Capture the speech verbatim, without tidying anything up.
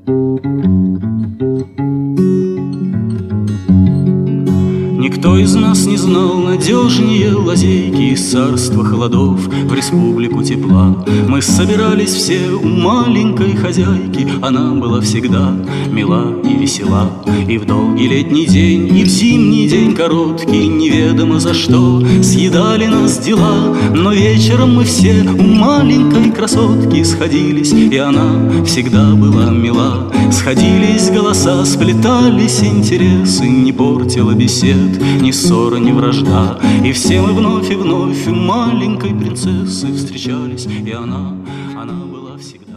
Никто из нас не знал надежнее лазейки из царства холодов в республику тепла. Мы собирались все у маленькой хозяйки, она была всегда мила и весела. И в долгий летний день, и в зимний день короткий, неведомо за что съедали нас дела. Но вечером мы все у маленькой красотки сходились, и она всегда была мила. Сходились голоса, сплетались интересы, не портила бесед ни ссора, ни вражда. И все мы вновь и вновь у маленькой принцессы встречались, и она, она была всегда.